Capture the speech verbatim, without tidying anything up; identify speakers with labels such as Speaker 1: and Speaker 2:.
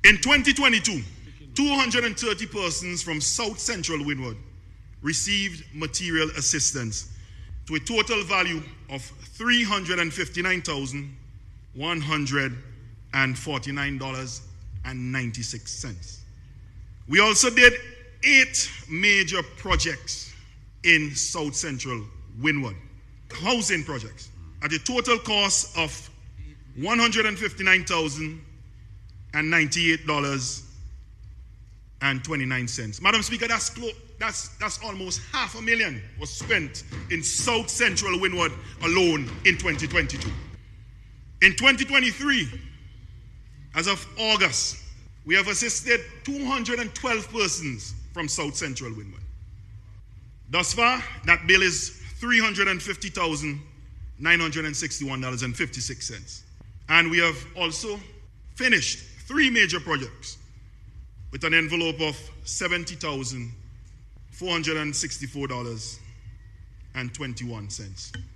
Speaker 1: In twenty twenty-two, two hundred thirty persons from South Central Windward received material assistance to a total value of three hundred fifty-nine thousand one hundred forty-nine dollars and ninety-six cents. We also did eight major projects in South Central Windward, housing projects, at a total cost of one hundred fifty-nine thousand ninety-eight dollars and twenty-nine cents. Madam Speaker, that's, close, that's, that's almost half a million was spent in South Central Windward alone in twenty twenty-two. In twenty twenty-three, as of August, we have assisted two hundred twelve persons from South Central Windward. Thus far, that bill is three hundred fifty thousand nine hundred sixty-one dollars and fifty-six cents. And we have also finished three major projects with an envelope of seventy thousand four hundred sixty-four dollars and twenty-one cents.